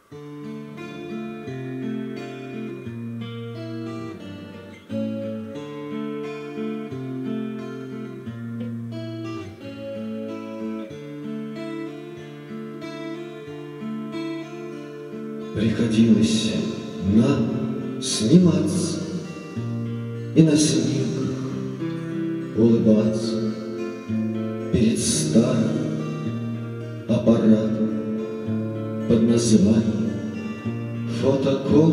Приходилось нам сниматься и на снимках улыбаться перед старым аппаратом под названием фотокор,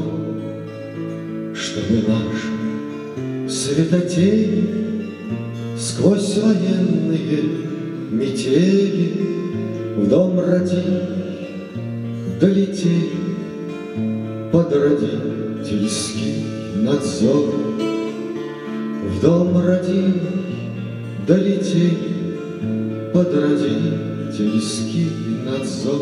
чтобы наши светотени сквозь военные метели в дом родителей долетели под родительский надзор. В дом родителей долетели под родительский надзор.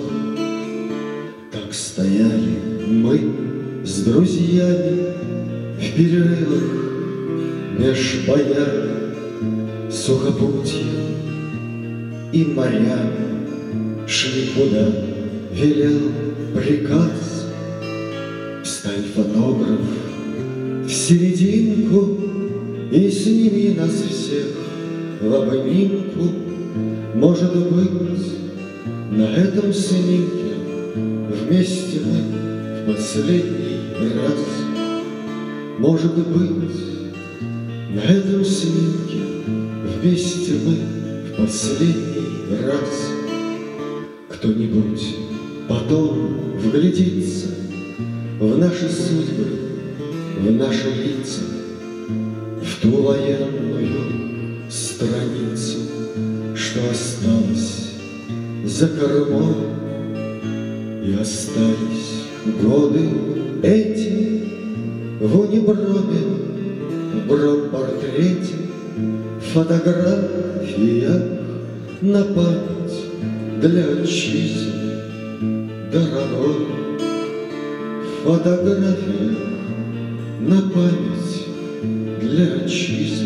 Так стояли мы с друзьями в перерывах меж боями, сухопутьем и морями, шли куда велел приказ. Встань, фотограф, в серединку и сними нас всех в обнимку. Может быть, на этом снимке вместе мы в последний раз. Может быть, на этом снимке вместе мы в последний раз. Кто-нибудь потом вглядится в наши судьбы, в наши лица, в ту военную страницу, что осталось за кормой. И остались годы эти в униброме, в бромпортрете, в фотографиях на память для отчизны дорогой. В фотографиях на память для отчизны